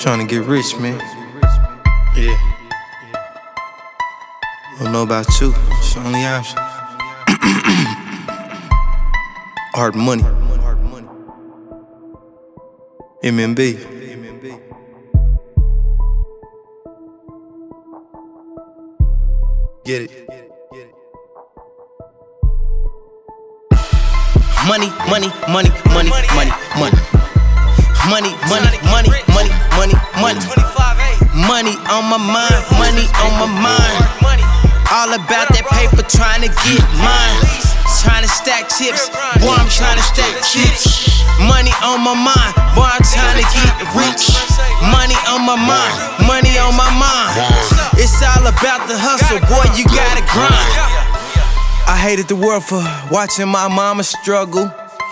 Tryna get rich, man. Yeah. Don't know about you. It's the only option. Hard money. MMB. Get it. Money, money, money, money, money, money. Money, money, money, money, money, money. Money on my mind, money on my mind. All about that paper, trying to get mine. Trying to stack chips, boy, I'm trying to stack chips. Money on my mind, boy, I'm trying to get rich. Money on my mind, money on my mind. It's all about the hustle, boy, you gotta grind. I hated the world for watching my mama struggle.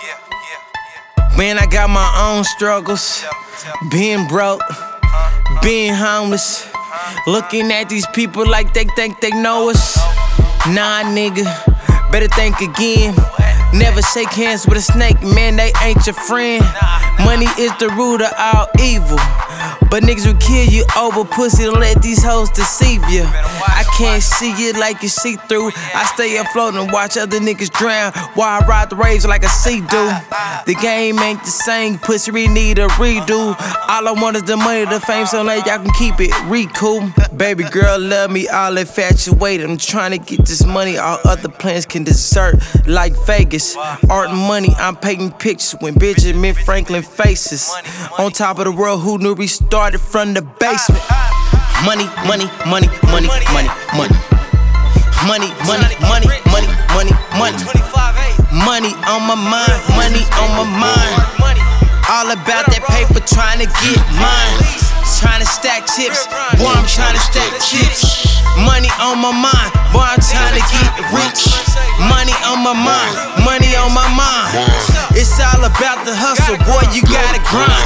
Man, I got my own struggles. Being broke, being homeless. Looking at these people like they think they know us. Nah, nigga, better think again. Never shake hands with a snake, man, they ain't your friend. Money is the root of all evil, but niggas will kill you over pussy to let these hoes deceive you. I can't see it like you see through. I stay afloat and watch other niggas drown while I ride the waves like a sea do. The game ain't the same, pussy we need a redo. All I want is the money, the fame, so like y'all can keep it recool. Baby girl love me, all infatuated. I'm trying to get this money, all other plans can desert like Vegas. Art and money, I'm painting pictures when Benjamin Franklin faces. On top of the world, who knew we started from the basement? Money, money, money, money, money, money. Money, money, money, money, money, money. Money on my mind, money on my mind. All about that paper, trying to get mine. Trying to stack chips, boy, I'm trying to stack chips. Money on my mind, boy, I'm trying to get rich. Money on my mind, money on my mind. It's all about the hustle, boy, you gotta grind.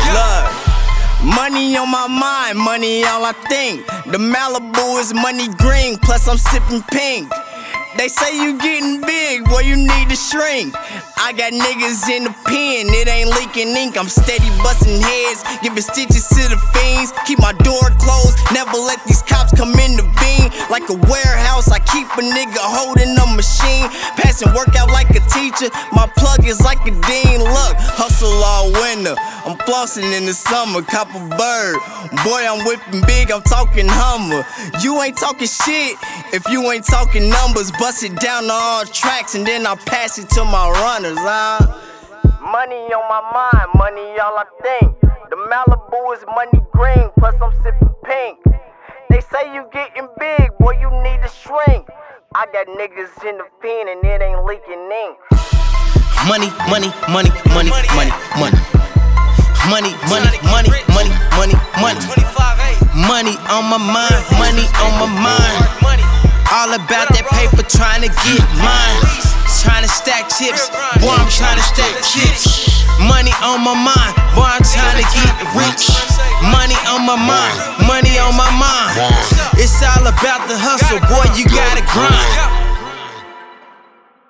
Money on my mind, money all I think. The Malibu is money green, plus I'm sipping pink. They say you getting big, boy, you need to shrink. I got niggas in the pen, it ain't leaking ink. I'm steady busting heads, giving stitches to the fiends. Keep my door closed, never let these cops come in the bean. Like a warehouse, I keep a nigga holding a machine. Passing work out like a teacher, my plug is like a dean. Look, hustle all winter, I'm flossing in the summer. Cop a bird, boy, I'm whipping big, I'm talking Hummer. You ain't talking shit if you ain't talking numbers. Bust it down to all tracks and then I pass it to my runners, Money on my mind, money all I think. The Malibu is money green, plus I'm sipping pink. They say you getting big, boy, you need to shrink. I got niggas in the pen and it ain't leaking ink. Money, money, money, money, money, money. Money, money, money, money, money, money. Money on my mind, money on my mind. All about that paper, trying to get mine. Trying to stack chips, boy, I'm trying to stack chips. Money on my mind, boy, I'm trying to get rich. Money on my mind, money on my mind. It's all about the hustle, boy, you gotta grind.